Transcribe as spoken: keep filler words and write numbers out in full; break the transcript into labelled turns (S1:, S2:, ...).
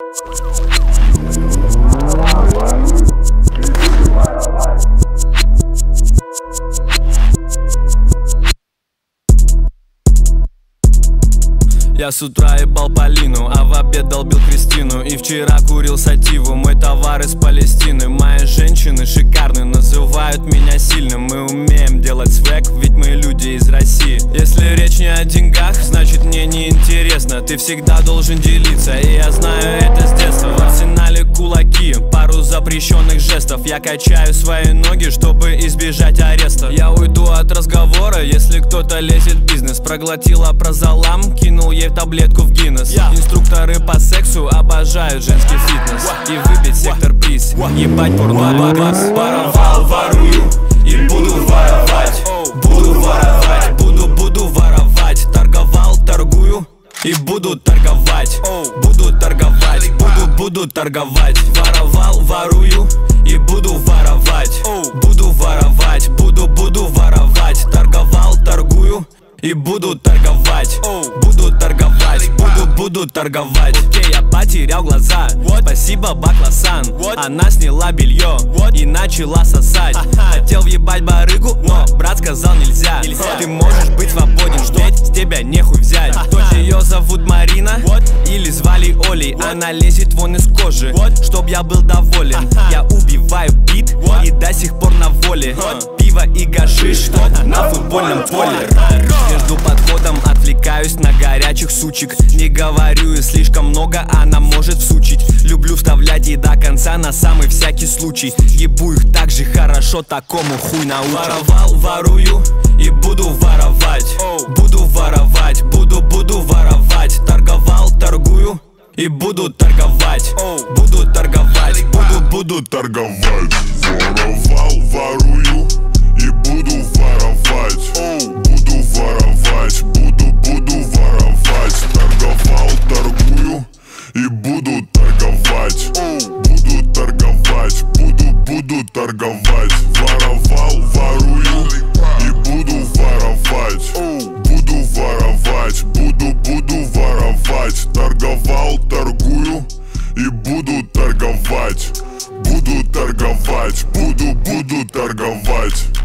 S1: Я с утра ебал Полину, а в обед долбил Кристину. И вчера курил сативу, мой товар из Палестины. Мои женщины шикарны, называют меня сильным. Мы умеем делать свек, ведь мы люди из России. Если речь не о деньгах, значит мне не интересно. Ты всегда должен делиться, и я знаю это с детства. В арсенале кулаки, пару запрещенных жестов. Я качаю свои ноги, чтобы избежать ареста. Я уйду от разговора, если кто-то лезет в бизнес. Проглотила прозолам, кинул ей таблетку в Гиннес. yeah. Инструкторы по сексу обожают женский фитнес. И выбить сектор приз, ебать порно-показ. Воровал, ворую и буду воровать. Буду воровать, буду, буду воровать. Торговал, торгую и буду торговать. Буду торговать, буду, буду торговать. Воровал, ворую и буду воровать. Буду воровать, буду, буду воровать. Торговал, торгую и буду торговать, буду торговать, буду, буду торговать. Окей, я потерял глаза, спасибо Бакласан. Она сняла белье и начала сосать. Хотел въебать барыгу, но брат сказал нельзя. Ты можешь быть свободен, ведь с тебя нехуй взять. Ее зовут Марина или звали Олей. Она лезет вон из кожи, чтоб я был доволен. Я убиваю бит и до сих пор на воле. Пиво и гашиш на футбольном поле. Между подходом отвлекаюсь на горячих сучек. Не говорю и слишком много, она может всучить. Люблю вставлять и до конца на самый всякий случай. Ебу их так же хорошо, такому хуй научат. Воровал, ворую и буду воровать. Буду воровать, буду, буду воровать. Торговал, торгую и буду торговать. Буду торговать, буду, буду торговать.
S2: Воровал, ворую и буду воровать. Буду воровать, буду, буду воровать. Торговал, торгую и буду торговать. Буду торговать, буду, буду торговать. Воровал, ворую и буду воровать. Буду воровать, буду, буду воровать. Торговал, торгую и буду торговать. Буду торговать, буду, буду торговать.